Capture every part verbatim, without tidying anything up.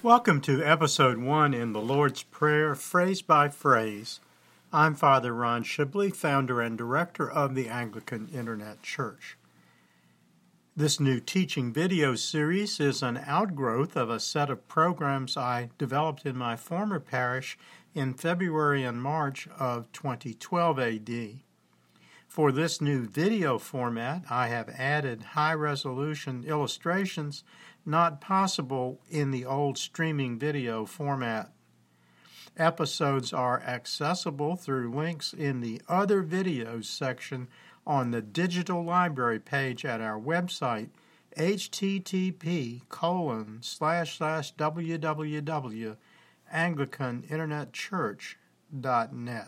Welcome to episode one in the Lord's Prayer, phrase by phrase. I'm Father Ron Shibley, founder and director of the Anglican Internet Church. This new teaching video series is an outgrowth of a set of programs I developed in my former parish in February and March of twenty twelve A D. For this new video format, I have added high-resolution illustrations not possible in the old streaming video format. Episodes are accessible through links in the Other Videos section on the digital library page at our website, http colon slash slash www anglican internet church dot net.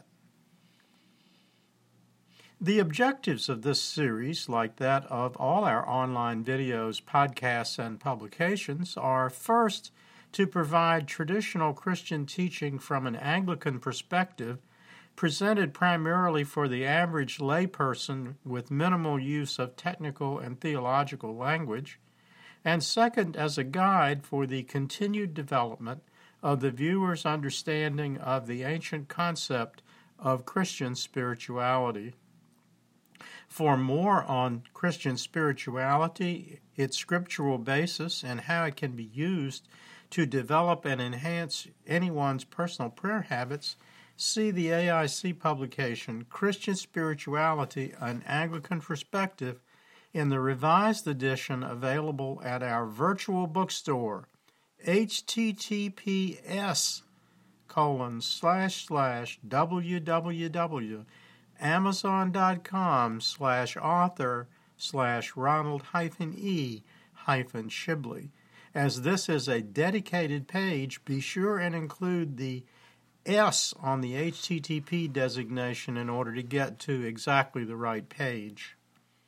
The objectives of this series, like that of all our online videos, podcasts, and publications, are first, to provide traditional Christian teaching from an Anglican perspective, presented primarily for the average layperson with minimal use of technical and theological language, and second, as a guide for the continued development of the viewer's understanding of the ancient concept of Christian spirituality. For more on Christian spirituality, its scriptural basis, and how it can be used to develop and enhance anyone's personal prayer habits, see the A I C publication, Christian Spirituality, An Anglican Perspective, in the revised edition available at our virtual bookstore, https colon slash slash www amazon.com slash author slash Ronald hyphen E hyphen Shibley. As this is a dedicated page, be sure and include the S on the H T T P designation in order to get to exactly the right page.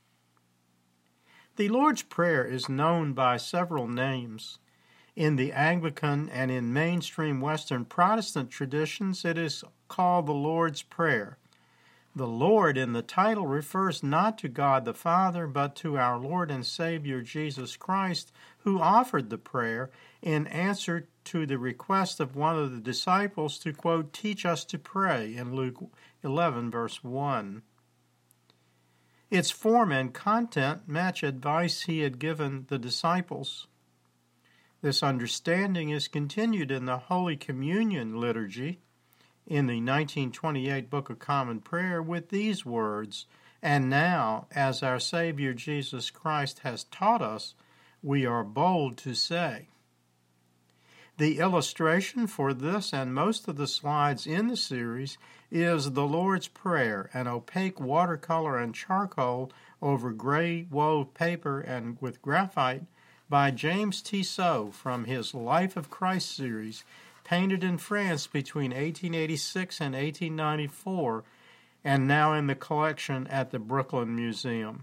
The Lord's Prayer is known by several names. In the Anglican and in mainstream Western Protestant traditions, it is called the Lord's Prayer. The Lord in the title refers not to God the Father, but to our Lord and Savior Jesus Christ, who offered the prayer in answer to the request of one of the disciples to, quote, teach us to pray in Luke eleven, verse one. Its form and content match advice he had given the disciples. This understanding is continued in the Holy Communion liturgy, in the nineteen twenty-eight Book of Common Prayer, with these words, "And now, as our Savior Jesus Christ has taught us, we are bold to say." The illustration for this and most of the slides in the series is the Lord's Prayer, an opaque watercolor and charcoal over gray wove paper and with graphite by James Tissot from his Life of Christ series, painted in France between eighteen eighty-six and eighteen ninety-four, and now in the collection at the Brooklyn Museum.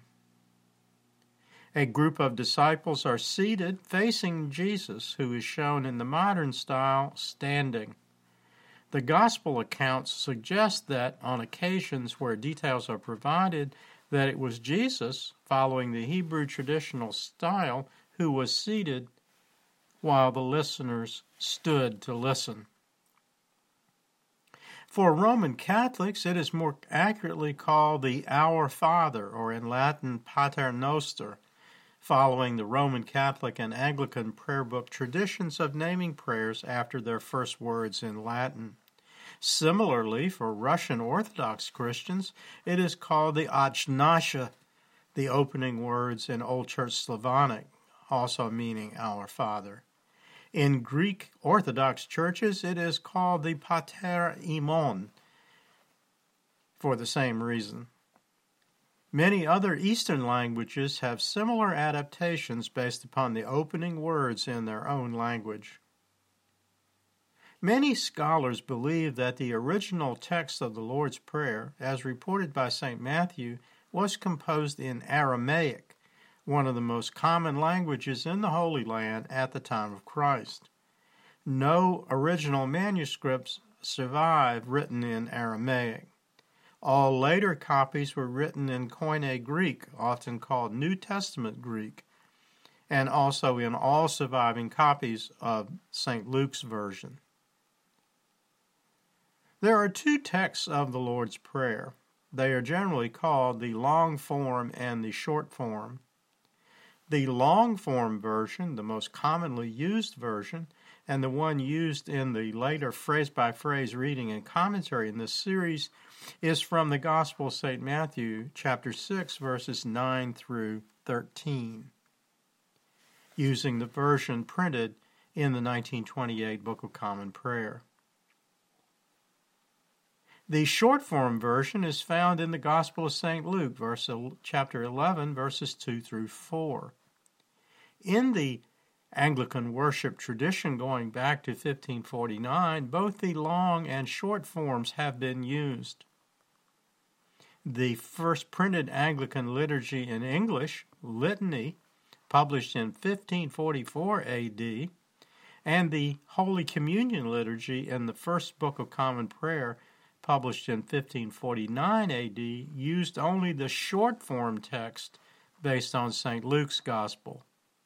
A group of disciples are seated facing Jesus, who is shown in the modern style standing. The gospel accounts suggest that on occasions where details are provided that it was Jesus, following the Hebrew traditional style, who was seated while the listeners stood to listen. For Roman Catholics, it is more accurately called the Our Father, or in Latin, Pater Noster, following the Roman Catholic and Anglican prayer book traditions of naming prayers after their first words in Latin. Similarly, for Russian Orthodox Christians, it is called the Achnasha, the opening words in Old Church Slavonic, also meaning Our Father. In Greek Orthodox churches, it is called the Pater Imon for the same reason. Many other Eastern languages have similar adaptations based upon the opening words in their own language. Many scholars believe that the original text of the Lord's Prayer, as reported by Saint Matthew, was composed in Aramaic, one of the most common languages in the Holy Land at the time of Christ. No original manuscripts survive written in Aramaic. All later copies were written in Koine Greek, often called New Testament Greek, and also in all surviving copies of Saint Luke's version. There are two texts of the Lord's Prayer. They are generally called the long form and the short form. The long form version, the most commonly used version, and the one used in the later phrase-by-phrase reading and commentary in this series, is from the Gospel of Saint Matthew, chapter six, verses nine through thirteen, using the version printed in the nineteen twenty-eight Book of Common Prayer. The short-form version is found in the Gospel of Saint Luke, verse, chapter eleven, verses two through four. In the Anglican worship tradition going back to fifteen forty-nine, both the long and short forms have been used. The first printed Anglican liturgy in English, Litany, published in fifteen forty-four A D, and the Holy Communion liturgy in the First Book of Common Prayer, published in fifteen forty-nine A D, used only the short form text based on Saint Luke's Gospel.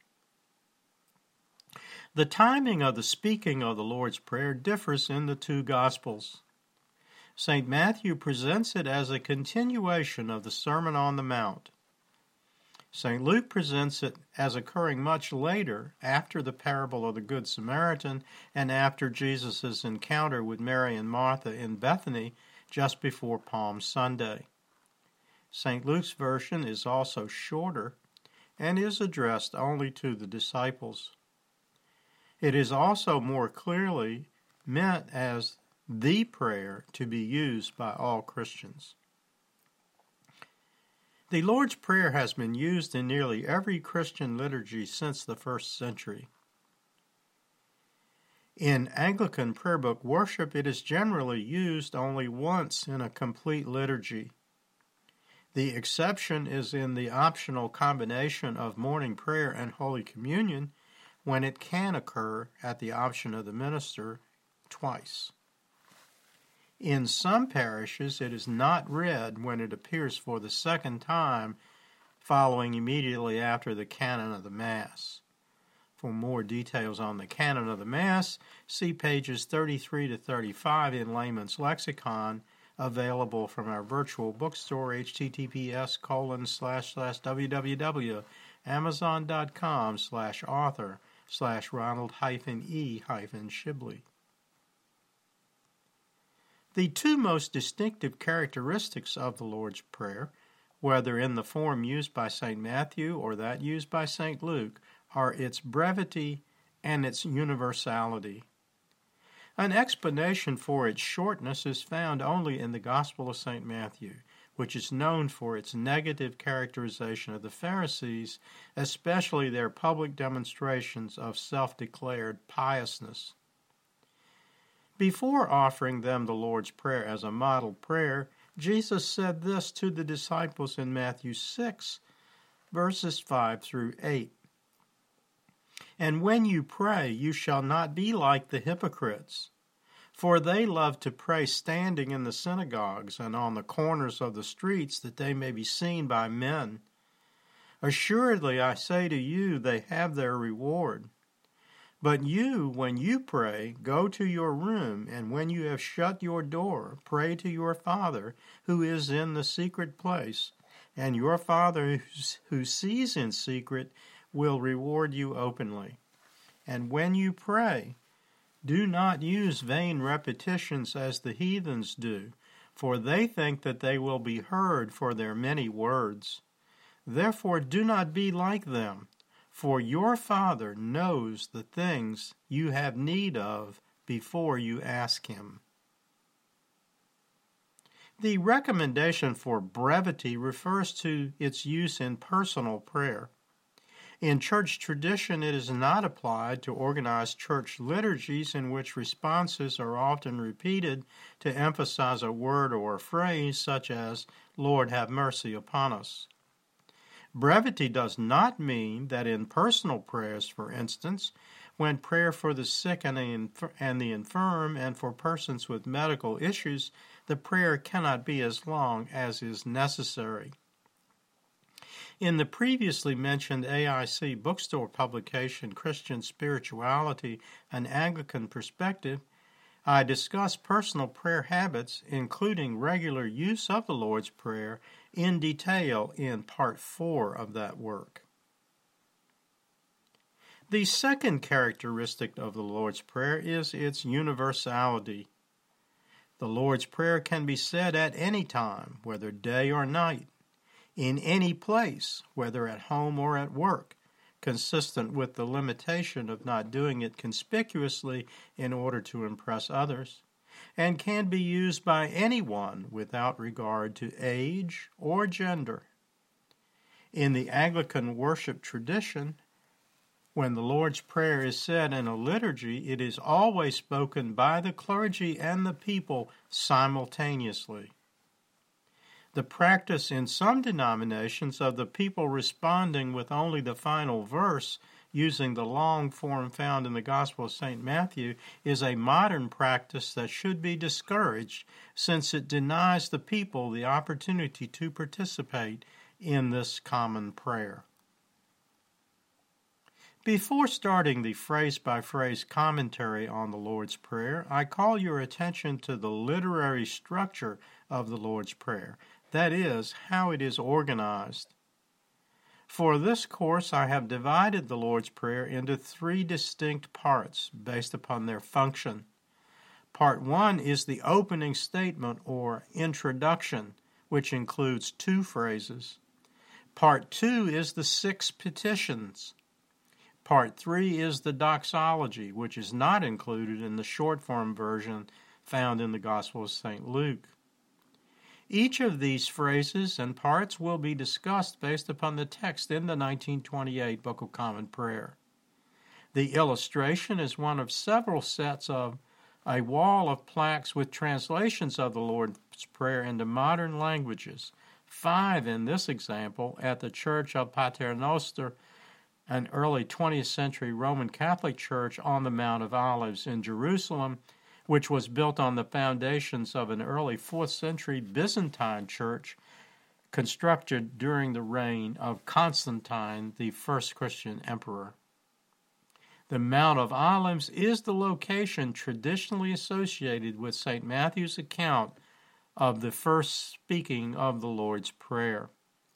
The timing of the speaking of the Lord's Prayer differs in the two Gospels. Saint Matthew presents it as a continuation of the Sermon on the Mount. Saint Luke presents it as occurring much later, after the parable of the Good Samaritan and after Jesus' encounter with Mary and Martha in Bethany just before Palm Sunday. Saint Luke's version is also shorter and is addressed only to the disciples. It is also more clearly meant as the prayer to be used by all Christians. The Lord's Prayer has been used in nearly every Christian liturgy since the first century. In Anglican prayer book worship, it is generally used only once in a complete liturgy. The exception is in the optional combination of morning prayer and Holy Communion, when it can occur at the option of the minister twice. In some parishes, it is not read when it appears for the second time, following immediately after the canon of the Mass. For more details on the canon of the Mass, see pages thirty-three to thirty-five in Layman's Lexicon, available from our virtual bookstore, https colon slash slash www amazon.com slash author slash Ronald hyphen E hyphen Shibley. The two most distinctive characteristics of the Lord's Prayer, whether in the form used by Saint Matthew or that used by Saint Luke, are its brevity and its universality. An explanation for its shortness is found only in the Gospel of Saint Matthew, which is known for its negative characterization of the Pharisees, especially their public demonstrations of self-declared piousness. Before offering them the Lord's Prayer as a model prayer, Jesus said this to the disciples in Matthew six, verses five through eight. And when you pray, you shall not be like the hypocrites, for they love to pray standing in the synagogues and on the corners of the streets, that they may be seen by men. Assuredly, I say to you, they have their reward. But you, when you pray, go to your room, and when you have shut your door, pray to your Father who is in the secret place, and your Father who sees in secret will reward you openly. And when you pray, do not use vain repetitions as the heathens do, for they think that they will be heard for their many words. Therefore do not be like them, for your Father knows the things you have need of before you ask Him. The recommendation for brevity refers to its use in personal prayer. In church tradition, it is not applied to organized church liturgies in which responses are often repeated to emphasize a word or a phrase such as, Lord, have mercy upon us. Brevity does not mean that in personal prayers, for instance, when prayer for the sick and the, inf- and the infirm and for persons with medical issues, the prayer cannot be as long as is necessary. In the previously mentioned A I C bookstore publication, Christian Spirituality, An Anglican Perspective, I discuss personal prayer habits, including regular use of the Lord's Prayer, in detail in part four of that work. The second characteristic of the Lord's Prayer is its universality. The Lord's Prayer can be said at any time, whether day or night, in any place, whether at home or at work, consistent with the limitation of not doing it conspicuously in order to impress others, and can be used by anyone without regard to age or gender. In the Anglican worship tradition, when the Lord's Prayer is said in a liturgy, it is always spoken by the clergy and the people simultaneously. The practice in some denominations of the people responding with only the final verse, using the long form found in the Gospel of Saint Matthew, is a modern practice that should be discouraged, since it denies the people the opportunity to participate in this common prayer. Before starting the phrase-by-phrase commentary on the Lord's Prayer, I call your attention to the literary structure of the Lord's Prayer, that is, how it is organized. For this course, I have divided the Lord's Prayer into three distinct parts based upon their function. Part one is the opening statement or introduction, which includes two phrases. Part two is the six petitions. Part three is the doxology, which is not included in the short-form version found in the Gospel of Saint Luke. Each of these phrases and parts will be discussed based upon the text in the nineteen twenty-eight Book of Common Prayer. The illustration is one of several sets of a wall of plaques with translations of the Lord's Prayer into modern languages, five in this example at the Church of Paternoster, an early twentieth century Roman Catholic church on the Mount of Olives in Jerusalem, which was built on the foundations of an early fourth century Byzantine church constructed during the reign of Constantine, the first Christian emperor. The Mount of Olives is the location traditionally associated with Saint Matthew's account of the first speaking of the Lord's Prayer.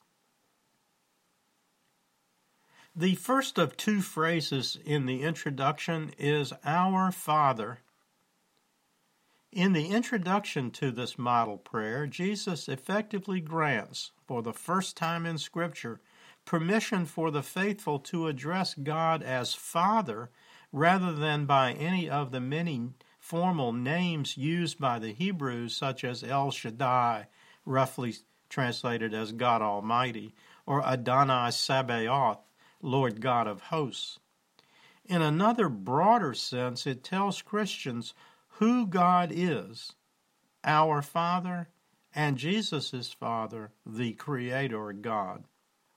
The first of two phrases in the introduction is Our Father. In the introduction to this model prayer, Jesus effectively grants, for the first time in Scripture, permission for the faithful to address God as Father rather than by any of the many formal names used by the Hebrews, such as El Shaddai, roughly translated as God Almighty, or Adonai Sabaoth, Lord God of hosts. In another broader sense, it tells Christians who God is, our Father, and Jesus' Father, the Creator God.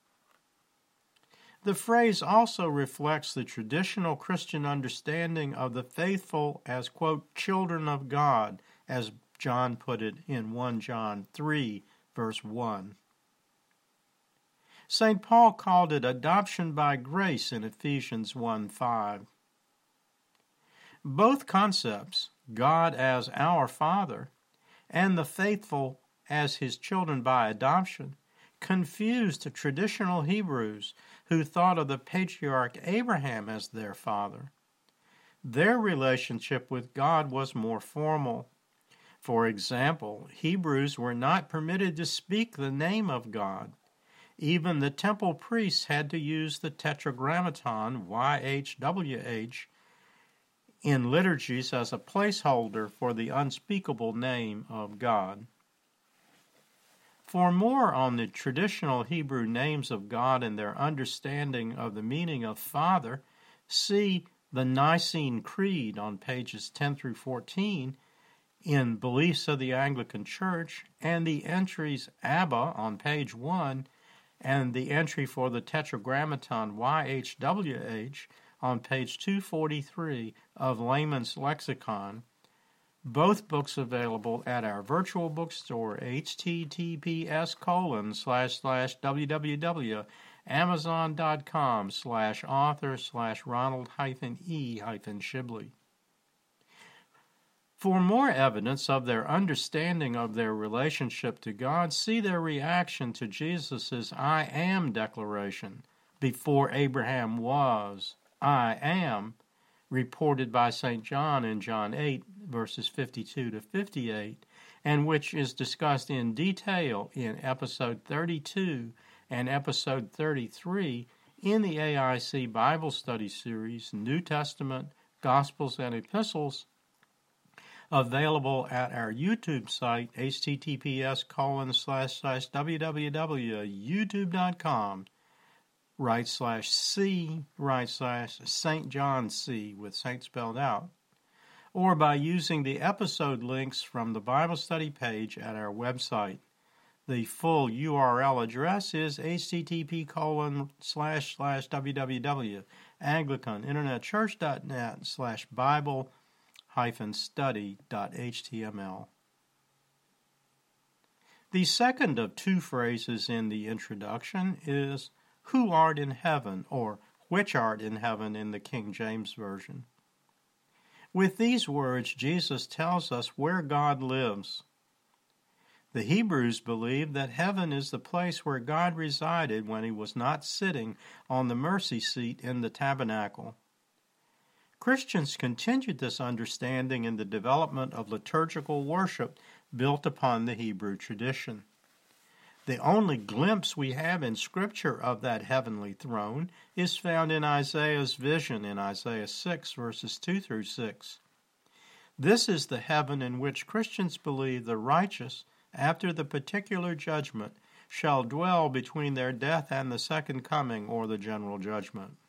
The phrase also reflects the traditional Christian understanding of the faithful as, quote, children of God, as John put it in First John three, verse one. Saint Paul called it adoption by grace in Ephesians one five. Both concepts, God as our Father and the faithful as his children by adoption, confused traditional Hebrews who thought of the patriarch Abraham as their father. Their relationship with God was more formal. For example, Hebrews were not permitted to speak the name of God. Even the temple priests had to use the tetragrammaton, Y H W H, in liturgies as a placeholder for the unspeakable name of God. For more on the traditional Hebrew names of God and their understanding of the meaning of Father, see the Nicene Creed on pages ten through fourteen in Beliefs of the Anglican Church, and the entries Abba on page one, and the entry for the Tetragrammaton Y H W H on page two forty-three of Layman's Lexicon, Both books available at our virtual bookstore, https colon slash slash www amazon.com slash author slash Ronald hyphen E hyphen Shibley. For more evidence of their understanding of their relationship to God, see their reaction to Jesus' I am declaration, before Abraham was, I am, reported by Saint John in John eight, verses fifty-two to fifty-eight, and which is discussed in detail in episode thirty-two and episode thirty-three in the A I C Bible Study Series, New Testament, Gospels, and Epistles, available at our YouTube site, https colon slash slash www.youtube.com right slash C right slash Saint John C with Saint spelled out, or by using the episode links from the Bible study page at our website. The full U R L address is http colon slash slash www.anglicaninternetchurch.net slash Bible hyphen study.html. The second of two phrases in the introduction is "Who art in heaven," or "Which art in heaven" in the King James Version. With these words, Jesus tells us where God lives. The Hebrews believed that heaven is the place where God resided when he was not sitting on the mercy seat in the tabernacle. Christians continued this understanding in the development of liturgical worship built upon the Hebrew tradition. The only glimpse we have in Scripture of that heavenly throne is found in Isaiah's vision in Isaiah six, verses two through six. This is the heaven in which Christians believe the righteous, after the particular judgment, shall dwell between their death and the second coming, or the general judgment.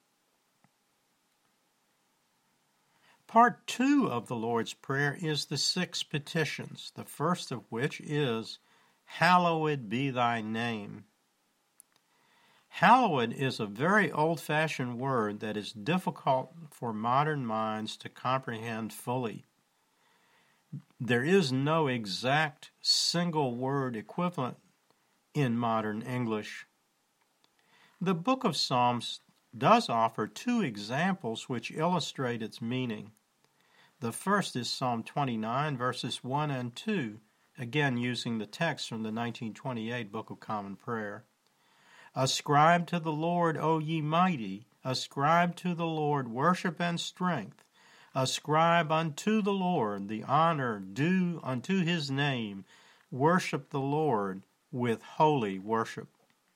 Part two of the Lord's Prayer is the six petitions, the first of which is, "Hallowed be thy name." Hallowed is a very old-fashioned word that is difficult for modern minds to comprehend fully. There is no exact single word equivalent in modern English. The book of Psalms does offer two examples which illustrate its meaning. The first is Psalm twenty-nine, verses one and two, again using the text from the nineteen twenty-eight Book of Common Prayer. "Ascribe to the Lord, O ye mighty, ascribe to the Lord worship and strength. Ascribe unto the Lord the honor due unto his name. Worship the Lord with holy worship."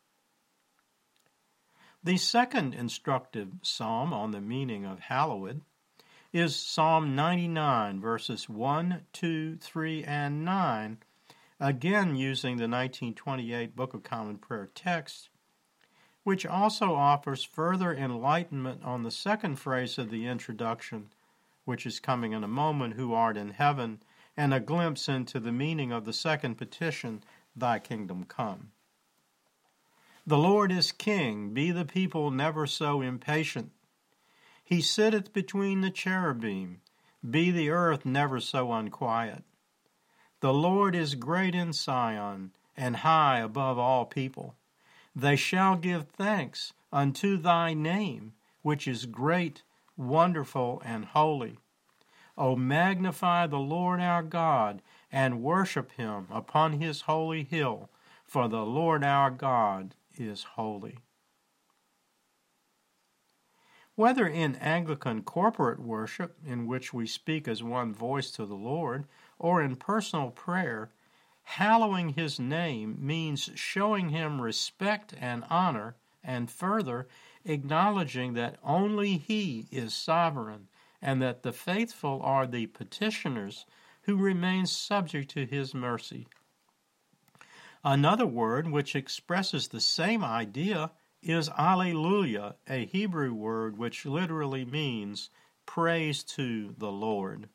The second instructive psalm on the meaning of hallowed is Psalm ninety-nine, verses one, two, three, and nine, again using the nineteen twenty-eight Book of Common Prayer text, which also offers further enlightenment on the second phrase of the introduction, which is coming in a moment, "Who art in heaven," and a glimpse into the meaning of the second petition, "Thy kingdom come." "The Lord is king, be the people never so impatient. He sitteth between the cherubim, be the earth never so unquiet. The Lord is great in Sion, and high above all people. They shall give thanks unto thy name, which is great, wonderful, and holy. O magnify the Lord our God, and worship him upon his holy hill, for the Lord our God is holy." Whether in Anglican corporate worship, in which we speak as one voice to the Lord, or in personal prayer, hallowing his name means showing him respect and honor, and further, acknowledging that only he is sovereign, and that the faithful are the petitioners who remain subject to his mercy. Another word which expresses the same idea is Alleluia, a Hebrew word which literally means praise to the Lord.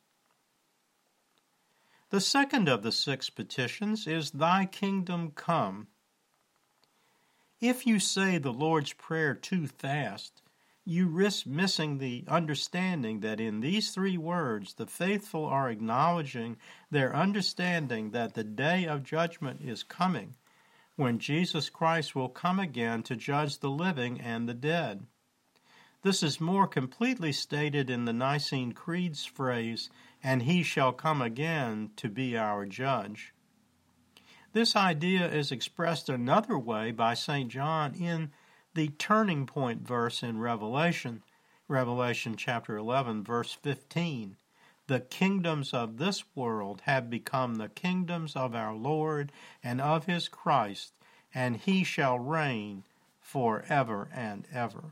The second of the six petitions is "Thy kingdom come." If you say the Lord's Prayer too fast, you risk missing the understanding that in these three words, the faithful are acknowledging their understanding that the day of judgment is coming, when Jesus Christ will come again to judge the living and the dead. This is more completely stated in the Nicene Creed's phrase, "and he shall come again to be our judge." This idea is expressed another way by Saint John in the turning point verse in Revelation, Revelation chapter eleven, verse fifteen. "The kingdoms of this world have become the kingdoms of our Lord and of his Christ, and he shall reign forever and ever."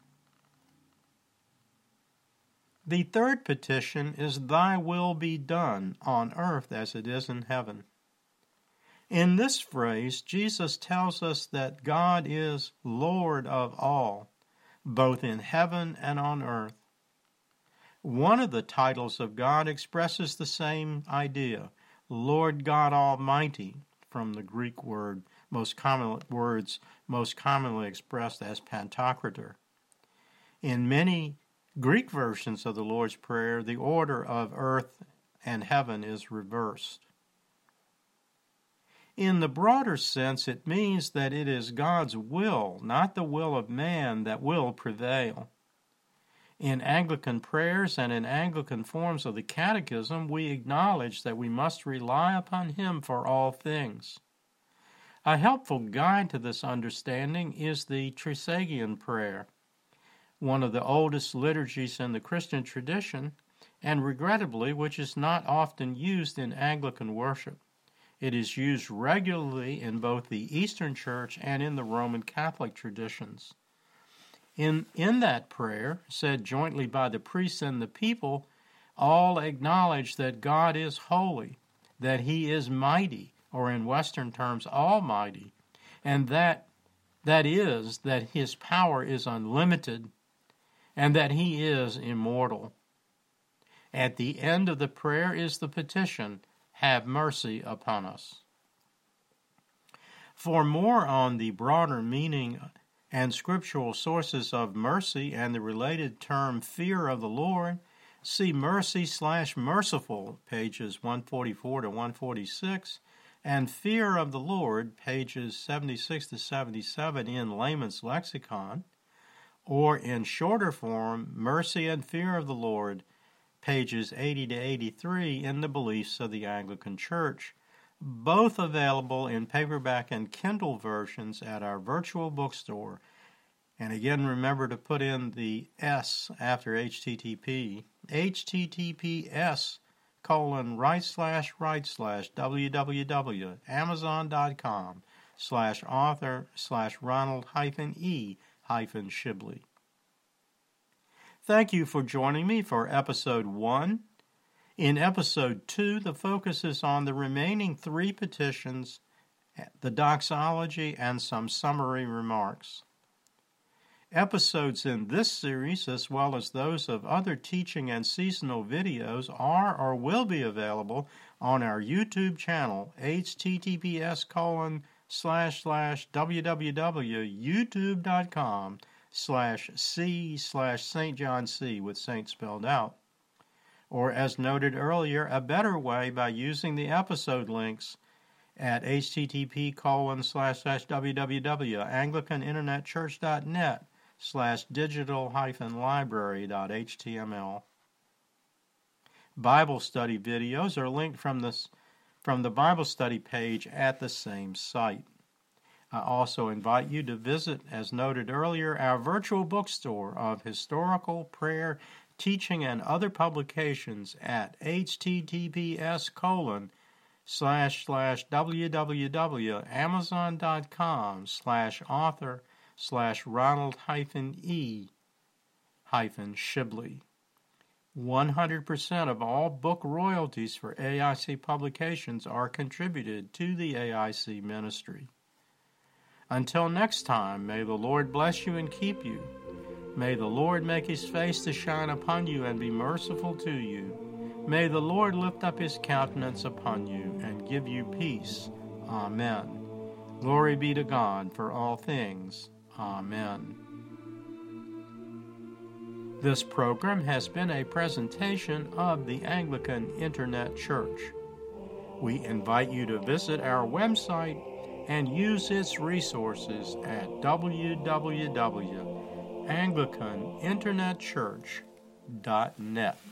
The third petition is, "Thy will be done on earth as it is in heaven." In this phrase, Jesus tells us that God is Lord of all, both in heaven and on earth. One of the titles of God expresses the same idea, Lord God Almighty, from the Greek word most common words most commonly expressed as Pantocrator. In many Greek versions of the Lord's Prayer, the order of earth and heaven is reversed. In the broader sense, it means that it is God's will, not the will of man, that will prevail. In Anglican prayers and in Anglican forms of the Catechism, we acknowledge that we must rely upon Him for all things. A helpful guide to this understanding is the Trisagion Prayer, one of the oldest liturgies in the Christian tradition, and regrettably, which is not often used in Anglican worship. It is used regularly in both the Eastern Church and in the Roman Catholic traditions. In, in that prayer, said jointly by the priests and the people, all acknowledge that God is holy, that He is mighty, or in Western terms, almighty, and that, that is, that His power is unlimited, and that He is immortal. At the end of the prayer is the petition, "Have mercy upon us." For more on the broader meaning and scriptural sources of mercy and the related term fear of the Lord, see Mercy slash Merciful, pages one forty-four to one forty-six, and Fear of the Lord, pages seventy-six to seventy-seven in Layman's Lexicon, or in shorter form, Mercy and Fear of the Lord, pages eighty to eighty-three in the Beliefs of the Anglican Church, both available in paperback and Kindle versions at our virtual bookstore. And again, remember to put in the S after H T T P, H T T P S colon right slash right slash www amazon dot com slash author slash Ronald hyphen E hyphen Shibley. Thank you for joining me for episode one. In episode two, the focus is on the remaining three petitions, the doxology, and some summary remarks. Episodes in this series, as well as those of other teaching and seasonal videos, are or will be available on our YouTube channel, https colon slash slash www.youtube.com slash C slash Saint John C with Saint spelled out. Or, as noted earlier, a better way by using the episode links at http colon slash slash www.anglicaninternetchurch.net slash digital hyphen library.html. Bible study videos are linked from, this, from the Bible study page at the same site. I also invite you to visit, as noted earlier, our virtual bookstore of historical, prayer, teaching, and other publications at https colon slash slash www.amazon.com slash author slash Ronald hyphen E hyphen Shibley. one hundred percent of all book royalties for A I C publications are contributed to the A I C ministry. Until next time, may the Lord bless you and keep you. May the Lord make His face to shine upon you and be merciful to you. May the Lord lift up His countenance upon you and give you peace. Amen. Glory be to God for all things. Amen. This program has been a presentation of the Anglican Internet Church. We invite you to visit our website and use its resources at w w w dot anglican internet church dot net.